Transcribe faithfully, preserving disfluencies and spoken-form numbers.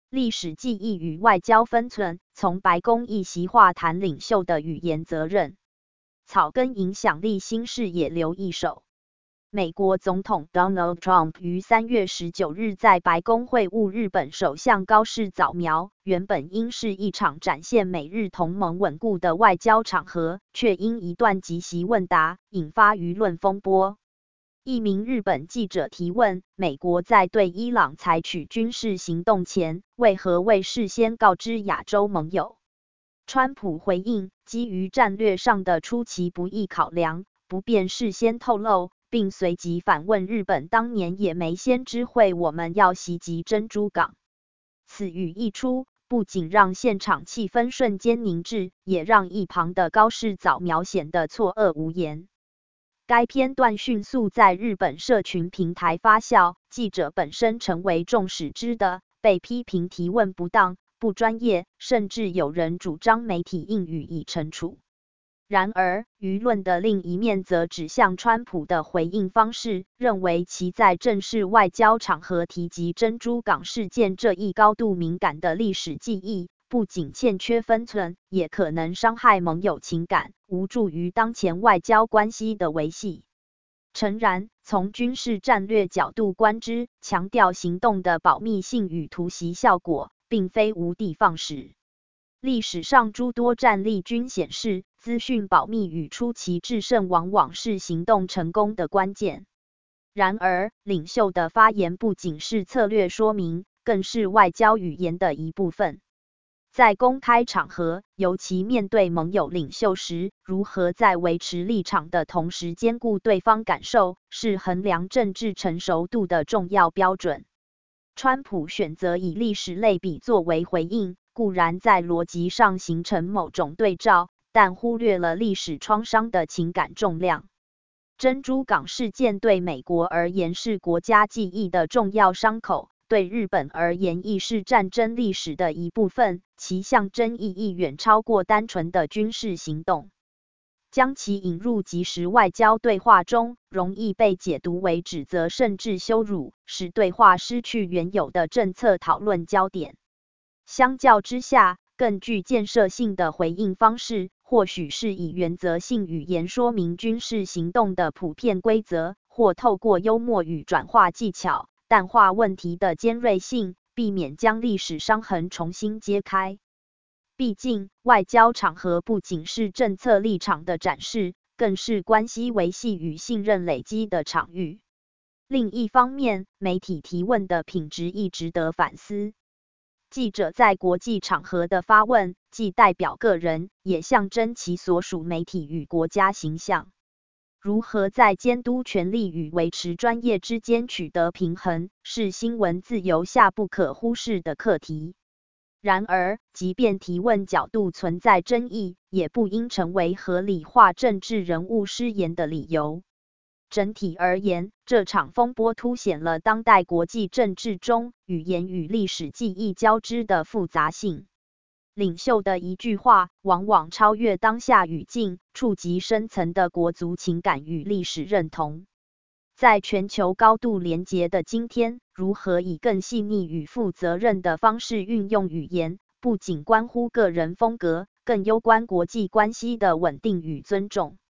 历史记忆与外交分寸，从白宫一席话谈领袖的语言责任。草根影响力新视野留一手。美国总统 Donald Trump 于三月十九日在白宫会晤日本首相高市早苗，原本应是一场展现美日同盟稳固的外交场合，却因一段即席问答，引发舆论风波。一名日本记者提问，美国在对伊朗采取军事行动前，为何未事先告知亚洲盟友？川普回应，基于战略上的出其不意考量，不便事先透露，并随即反问日本当年也没先知会我们要袭击珍珠港。此语一出，不仅让现场气氛瞬间凝滞，也让一旁的高市早苗显得错愕无言。该片段迅速在日本社群平台发酵，记者本身成为众矢之的，被批评提问不当、不专业，甚至有人主张媒体应予以惩处。然而，舆论的另一面则指向川普的回应方式，认为其在正式外交场合提及珍珠港事件这一高度敏感的历史记忆，不仅欠缺分寸，也可能伤害盟友情感，无助于当前外交关系的维系。诚然，从军事战略角度观之，强调行动的保密性与突袭效果，并非无的放矢。历史上诸多战例均显示，资讯保密与出奇制胜往往是行动成功的关键。然而，领袖的发言不仅是策略说明，更是外交语言的一部分。在公开场合，尤其面对盟友领袖时，如何在维持立场的同时兼顾对方感受，是衡量政治成熟度的重要标准。川普选择以历史类比作为回应，固然在逻辑上形成某种对照，但忽略了历史创伤的情感重量。珍珠港事件对美国而言是国家记忆的重要伤口，对日本而言亦是战争历史的一部分，其象征意义远超过单纯的军事行动。将其引入即时外交对话中，容易被解读为指责甚至羞辱，使对话失去原有的政策讨论焦点。相较之下，更具建设性的回应方式，或许是以原则性语言说明军事行动的普遍规则，或透过幽默与转化技巧，淡化问题的尖锐性，避免将历史伤痕重新揭开。毕竟，外交场合不仅是政策立场的展示，更是关系维系与信任累积的场域。另一方面，媒体提问的品质亦值得反思。记者在国际场合的发问，既代表个人，也象征其所属媒体与国家形象。如何在监督权力与维持专业之间取得平衡，是新闻自由下不可忽视的课题。然而，即便提问角度存在争议，也不应成为合理化政治人物失言的理由。整体而言，这场风波凸显了当代国际政治中语言与历史记忆交织的复杂性。领袖的一句话，往往超越当下语境，触及深层的国族情感与历史认同。在全球高度连结的今天，如何以更细腻与负责任的方式运用语言，不仅关乎个人风格，更攸关国际关系的稳定与尊重。